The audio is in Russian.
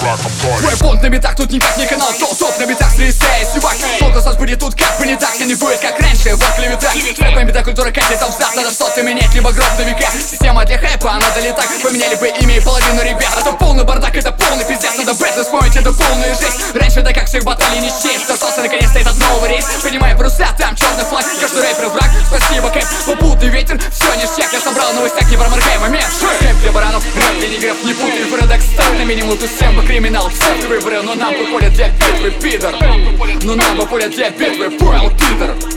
Твой бунт на битах тут никак не канал, топ на битах стрясаясь, чувак. Фокус нас будет тут как бы не так, и не будет как раньше, вот клевета. Рэп битах культура катит там взад, надо что-то менять, либо гроб на века. Система для хайпа, надо ли так, поменяли бы имя и половину ребят. Это полный бардак, это полный пиздец, надо бэтлы вспомнить, это полная жесть. Раньше да как всех баталий не счесть, застался наконец-то этот новый рейс. Понимаю паруса, там черный флаг, каждый рэпер враг. Спасибо, кэп, попутный ветер, все ништяк. Я собрал новостяк, не проморгай момент. Рэп для баранов, рэп для негров, не путай парадокс. На минимум тут всем бы криминал, все выборы, но нам выходят для битвы, пидор. Но нам выходят для битвы, понял, пидор.